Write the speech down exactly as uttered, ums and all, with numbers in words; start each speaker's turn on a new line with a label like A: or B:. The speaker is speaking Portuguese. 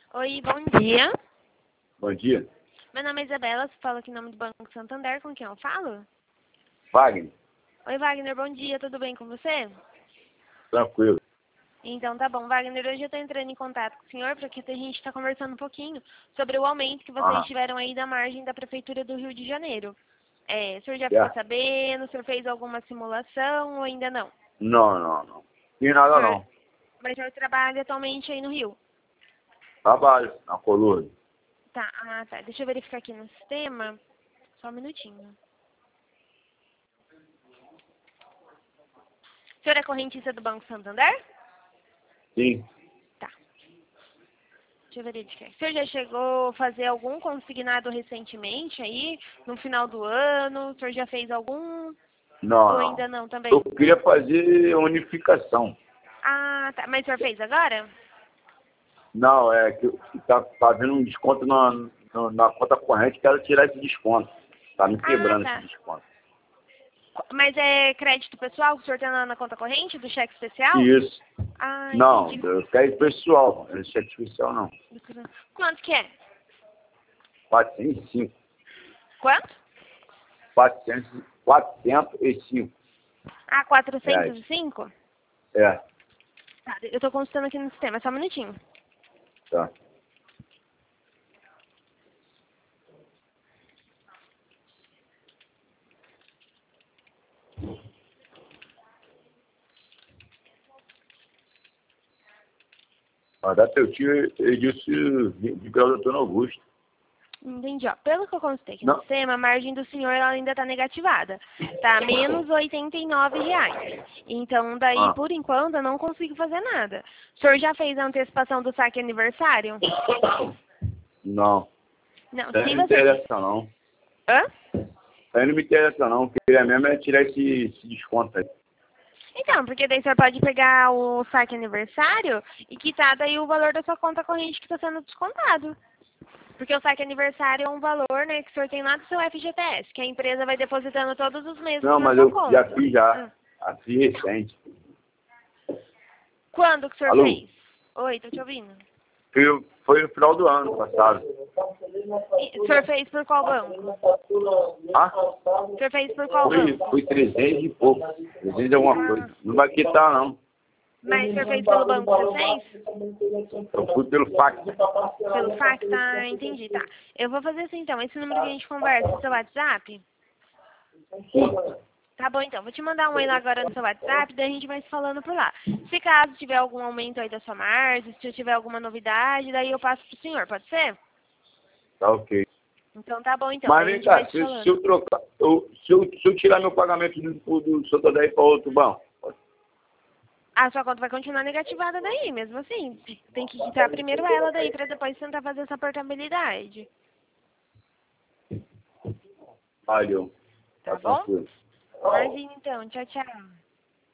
A: Oi, bom dia.
B: Bom dia.
A: Meu nome é Isabela, você fala aqui em nome do Banco Santander, com quem eu falo?
B: Wagner,
A: Oi, Wagner, bom dia, tudo bem com você?
B: tranquilo.
A: Então tá bom, Wagner, hoje eu estou entrando em contato com o senhor porque a gente está conversando um pouquinho sobre o aumento que vocês
B: Aham.
A: tiveram aí da margem da Prefeitura do Rio de Janeiro. É, o senhor já ficou
B: Yeah.
A: sabendo, o senhor fez alguma simulação ou ainda não?
B: Não, não, não. E
A: O
B: nada
A: senhor,
B: não.
A: mas o senhor trabalha atualmente aí no Rio?
B: Trabalho na coluna.
A: Tá, ah tá, deixa eu verificar aqui no sistema, só um minutinho. O senhor é correntista do Banco Santander?
B: Sim.
A: Tá. Deixa eu verificar. O senhor já chegou a fazer algum consignado recentemente aí, no final do ano? O senhor já fez algum?
B: Não,
A: Ou
B: não.
A: ainda não também?
B: Eu queria fazer unificação.
A: Ah, tá. Mas o senhor fez agora?
B: Não, é que tá, tá havendo um desconto na, na, na conta corrente, quero tirar esse desconto. Tá me
A: Ah,
B: quebrando
A: tá.
B: esse desconto.
A: Mas é crédito pessoal que o senhor tem na, na conta corrente do cheque especial?
B: Isso.
A: Ah,
B: Não,
A: entendi.
B: eu quero pessoal, não é cheque especial não.
A: Quanto que é?
B: quatrocentos e cinco.
A: Quanto?
B: quatrocentos, quatrocentos e cinco
A: Ah, quatrocentos e cinco?
B: É,
A: Tá, eu tô consultando aqui no sistema, só um minutinho.
B: tá. Mas dá teu tio, ele disse de, de pelo doutor Augusto.
A: Entendi, ó. Pelo que eu consultei aqui no
B: Não.
A: sistema, a margem do senhor ela ainda está negativada. Tá menos oitenta e nove reais. Então, daí,
B: Ah.
A: por enquanto, eu não consigo fazer nada. O senhor já fez a antecipação do saque aniversário?
B: Não.
A: Não,
B: Isso aí
A: se
B: não me
A: você...
B: interessa não.
A: Hã?
B: Isso aí não me interessa não. O que eu queria mesmo é tirar esse, esse desconto aí.
A: Então, porque daí o senhor pode pegar o saque aniversário e quitar daí o valor da sua conta corrente que está sendo descontado. Porque o saque aniversário é um valor, né, que o senhor tem lá do seu F G T S, que a empresa vai depositando todos os meses
B: Não,
A: na
B: mas
A: sua
B: eu
A: conta.
B: já fiz já.
A: Ah.
B: Assim recente.
A: Quando que o senhor
B: Alô?
A: fez? Oi, tô te ouvindo.
B: Foi, foi no final do ano passado.
A: E o senhor fez por qual banco?
B: Ah?
A: O senhor fez por qual
B: Foi,
A: banco?
B: foi trezentos e pouco. trezentos e alguma coisa. Não vai quitar não.
A: Mas o senhor fez pelo banco que você fez?
B: Eu fui pelo fax.
A: Pelo fax? Tá, entendi, tá. Eu vou fazer assim então, esse número que a gente conversa no seu WhatsApp?
B: Sim.
A: Tá bom então, vou te mandar um e-mail agora no seu WhatsApp, daí a gente vai se falando por lá. Se caso tiver algum aumento aí da sua margem, se tiver alguma novidade, daí eu passo pro senhor, pode ser?
B: Tá ok.
A: Então tá bom então,
B: Mas
A: daí a
B: vem
A: gente vai
B: cá,
A: se
B: se,
A: falando.
B: se eu trocar, eu, se, eu, se eu tirar meu pagamento do, do Santander para outro banco,
A: A sua conta vai continuar negativada daí, mesmo assim. Tem que quitar primeiro ela daí, pra depois tentar fazer essa portabilidade.
B: valeu.
A: Tá
B: Tá
A: bom?
B: tranquilo.
A: Imagina então, tchau, tchau.